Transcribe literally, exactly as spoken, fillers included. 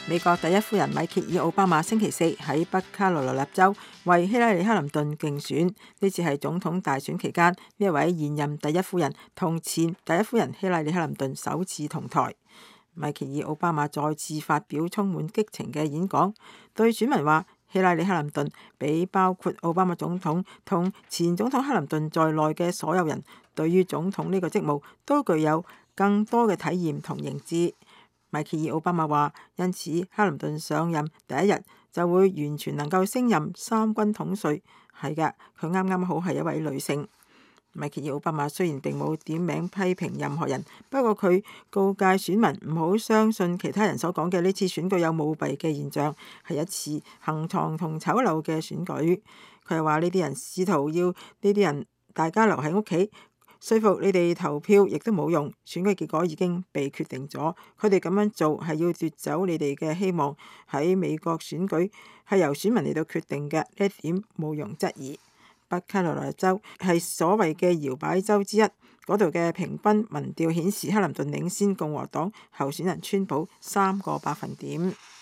美國第一夫人米歇爾奧巴馬星期四喺北卡羅來納州為希拉里克林頓競選，呢次係總統大選期間呢一位現任第一夫人同前第一夫人希拉里克林頓首次同台。米歇爾奧巴馬再次發表充滿激情嘅演講，對選民話希拉里克林頓比包括奧巴馬總統同前總統克林頓在內嘅所有人對於總統呢個職務都具有更多嘅體驗同認知。米歇爾奧巴馬話，因此克林頓上任第一日就會完全能夠升任三軍統帥。係嘅，佢啱啱好係一位女性。米歇爾奧巴馬雖然並冇點名批評任何人，不過佢告誡選民唔好相信其他人所講嘅呢次選舉有舞弊嘅現象，係一次行藏同醜陋嘅選舉。佢又話呢啲人試圖要呢啲人大家留喺屋企。說服你哋投票亦都冇用，選舉結果已經被決定咗。佢哋咁樣做係要奪走你哋嘅希望。喺美國選舉係由選民嚟到決定嘅，呢一點毋庸置疑。北卡羅來納州係所謂嘅搖擺州之一，嗰度嘅平均民調顯示克林頓領先共和黨候選人川普三個百分點。